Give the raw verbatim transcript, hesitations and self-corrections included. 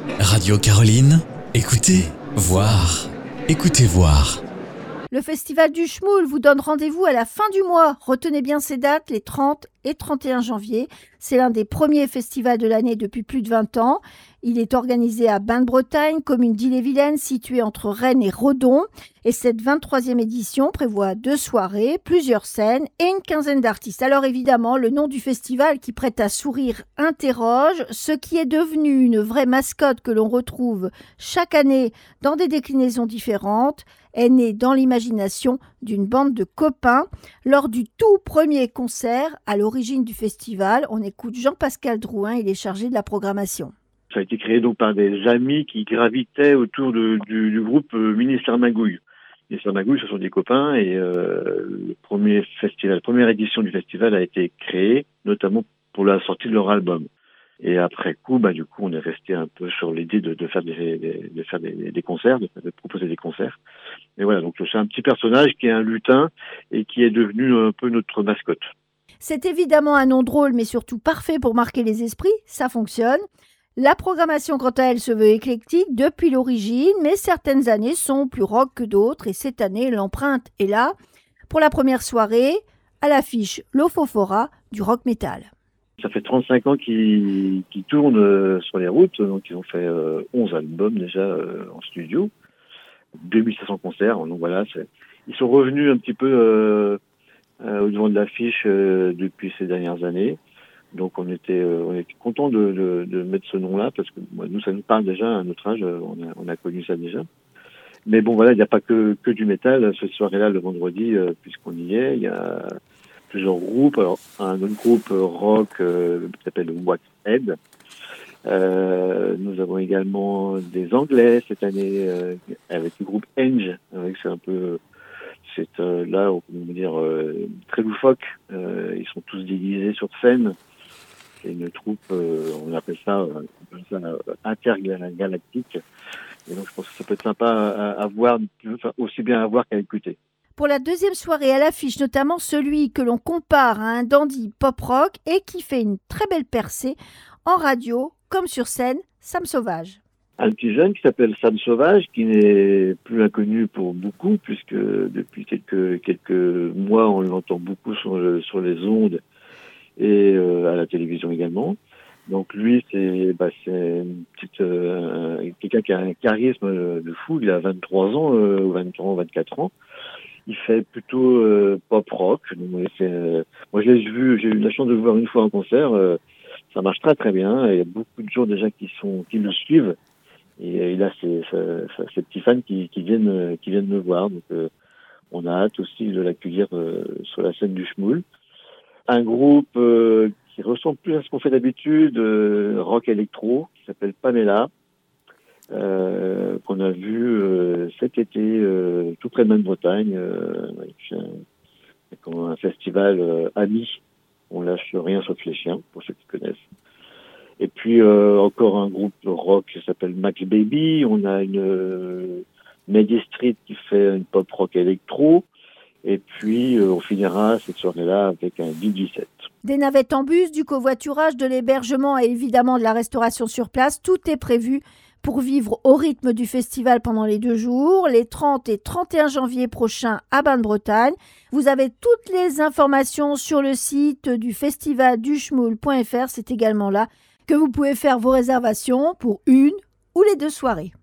Radio Caroline, écoutez, voir, écoutez voir. Le Festival du Schmoul vous donne rendez-vous à la fin du mois. Retenez bien ces dates, les trente et trente et un janvier. C'est l'un des premiers festivals de l'année depuis plus de vingt ans. Il est organisé à Bain-de-Bretagne, commune d'Ille-et-Vilaine, située entre Rennes et Redon. Et cette vingt-troisième édition prévoit deux soirées, plusieurs scènes et une quinzaine d'artistes. Alors évidemment, le nom du festival qui prête à sourire interroge. Ce qui est devenu une vraie mascotte que l'on retrouve chaque année dans des déclinaisons différentes est né dans l'imagination d'une bande de copains. Lors du tout premier concert à l'origine du festival, on écoute Jean-Pascal Drouin, il est chargé de la programmation. Ça a été créé donc par des amis qui gravitaient autour de, du, du groupe euh, Ministère Magouille. Ministère Magouille, ce sont des copains et euh, le premier festival, la première édition du festival a été créée notamment pour la sortie de leur album. Et après coup, bah du coup, on est resté un peu sur l'idée de, de faire des, des, de faire des, des concerts, de, de proposer des concerts. Et voilà, donc c'est un petit personnage qui est un lutin et qui est devenu un peu notre mascotte. C'est évidemment un nom drôle, mais surtout parfait pour marquer les esprits. Ça fonctionne. La programmation, quant à elle, se veut éclectique depuis l'origine, mais certaines années sont plus rock que d'autres. Et cette année, l'empreinte est là. Pour la première soirée, à l'affiche l'Ofofora du rock metal. Ça fait trente-cinq ans qu'ils, qu'ils tournent sur les routes, donc ils ont fait euh, onze albums déjà euh, en studio, deux mille cinq cents concerts, donc voilà, c'est... ils sont revenus un petit peu euh, euh, au devant de l'affiche euh, depuis ces dernières années, donc on était, euh, on était content de, de, de mettre ce nom-là, parce que moi, nous ça nous parle déjà, à notre âge, on a, on a connu ça déjà. Mais bon voilà, il n'y a pas que, que du métal, cette soirée-là le vendredi, euh, puisqu'on y est, il y a plusieurs groupes. Alors, un autre groupe rock euh, qui s'appelle Waxhead. Euh, nous avons également des Anglais cette année euh, avec le groupe Enge. Avec c'est un peu, c'est euh, là, on peut dire euh, très loufoque. Euh, ils sont tous déguisés sur scène. C'est une troupe, euh, on appelle ça, euh, on appelle ça euh, intergalactique. Et donc, je pense que ça peut être sympa à, à voir, enfin, aussi bien à voir qu'à écouter. Pour la deuxième soirée, à l'affiche notamment celui que l'on compare à un dandy pop-rock et qui fait une très belle percée en radio comme sur scène, Sam Sauvage. Un petit jeune qui s'appelle Sam Sauvage, qui n'est plus inconnu pour beaucoup, puisque depuis quelques quelques mois, on l'entend beaucoup sur, le, sur les ondes et euh, à la télévision également. Donc lui, c'est, bah, c'est une petite, euh, quelqu'un qui a un charisme de fou. Il a vingt-trois ans, euh, vingt-trois, vingt-quatre ans. Il fait plutôt euh, pop rock. Donc, c'est, euh, moi, je l'ai vu, j'ai eu la chance de le voir une fois en concert. Euh, ça marche très très bien. Il y a beaucoup de gens déjà qui sont qui le suivent. Et euh, il a ses, ses, ses petits fans qui, qui viennent qui viennent me voir. Donc, euh, on a hâte aussi de l'accueillir euh, sur la scène du Schmoul. Un groupe euh, qui ressemble plus à ce qu'on fait d'habitude, euh, rock électro, qui s'appelle Pamela. Euh, qu'on a vu euh, cet été euh, tout près de Bain-de-Bretagne, euh, un, un festival euh, ami. On lâche rien sauf les chiens, pour ceux qui connaissent. Et puis euh, encore un groupe rock qui s'appelle Max Baby. On a une euh, Mehdi Street qui fait une pop rock électro. Et puis euh, on finira cette soirée-là avec un D J set. Des navettes en bus, du covoiturage, de l'hébergement et évidemment de la restauration sur place, tout est prévu pour vivre au rythme du festival pendant les deux jours, les trente et trente et un janvier prochains à Bain-de-Bretagne. Vous avez toutes les informations sur le site du festival du schmoul point f r. C'est également là que vous pouvez faire vos réservations pour une ou les deux soirées.